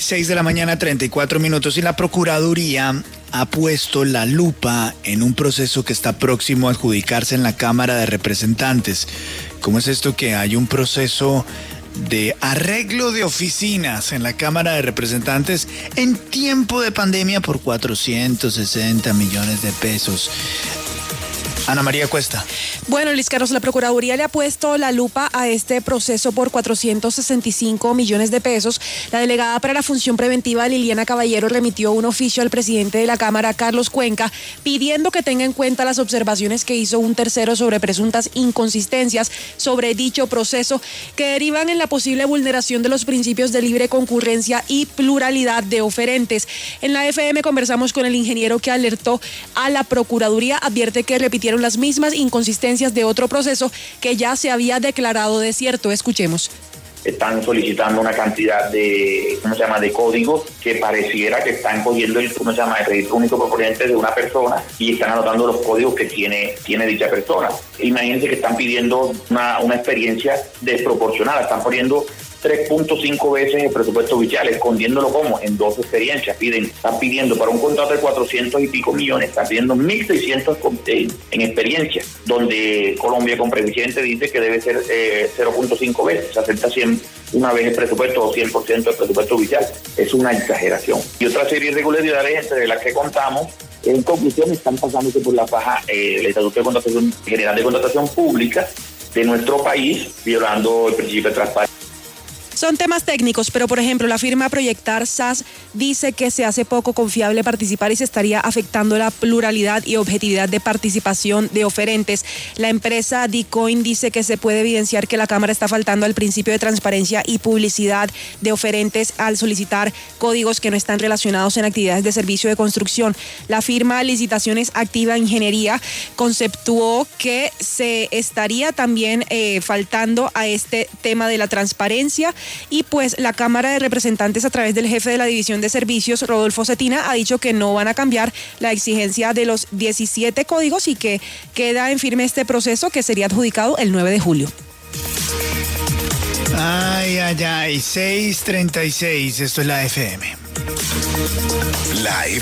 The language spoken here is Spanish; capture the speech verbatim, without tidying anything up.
seis de la mañana, treinta y cuatro minutos, y la Procuraduría ha puesto la lupa en un proceso que está próximo a adjudicarse en la Cámara de Representantes. ¿Cómo es esto que hay un proceso de arreglo de oficinas en la Cámara de Representantes en tiempo de pandemia por cuatrocientos sesenta millones de pesos? Ana María Cuesta. Bueno, Luis Carlos, la Procuraduría le ha puesto la lupa a este proceso por cuatrocientos sesenta y cinco millones de pesos. La delegada para la función preventiva, Liliana Caballero, remitió un oficio al presidente de la Cámara, Carlos Cuenca, pidiendo que tenga en cuenta las observaciones que hizo un tercero sobre presuntas inconsistencias sobre dicho proceso que derivan en la posible vulneración de los principios de libre concurrencia y pluralidad de oferentes. En la F M conversamos con el ingeniero que alertó a la Procuraduría, advierte que repitieron las mismas inconsistencias de otro proceso que ya se había declarado desierto. Escuchemos. Están solicitando una cantidad de, ¿cómo se llama?, de códigos que pareciera que están cogiendo el, ¿cómo se llama?, el registro único proponente de una persona y están anotando los códigos que tiene, tiene dicha persona. Imagínense que están pidiendo una, una experiencia desproporcionada, están poniendo tres punto cinco veces el presupuesto oficial, escondiéndolo como en dos experiencias. Piden, están pidiendo para un contrato de cuatrocientos y pico millones, están pidiendo mil seiscientos en, en experiencias, donde Colombia con presidente dice que debe ser eh, cero punto cinco veces, se acepta cien una vez el presupuesto o cien por ciento del presupuesto oficial. Es una exageración. Y otra serie de irregularidades entre las que contamos, en conclusión, están pasándose por la faja eh, el Estatuto de Contratación General de Contratación Pública de nuestro país, violando el principio de transparencia. Son temas técnicos, pero por ejemplo, la firma Proyectar S A S dice que se hace poco confiable participar y se estaría afectando la pluralidad y objetividad de participación de oferentes. La empresa Dcoin dice que se puede evidenciar que la Cámara está faltando al principio de transparencia y publicidad de oferentes al solicitar códigos que no están relacionados en actividades de servicio de construcción. La firma Licitaciones Activa Ingeniería conceptuó que se estaría también eh, faltando a este tema de la transparencia. Y pues la Cámara de Representantes, a través del jefe de la División de Servicios, Rodolfo Cetina, ha dicho que no van a cambiar la exigencia de los diecisiete códigos y que queda en firme este proceso que sería adjudicado el nueve de julio. Ay, ay, ay, seis treinta y seis, esto es la F M. La F M.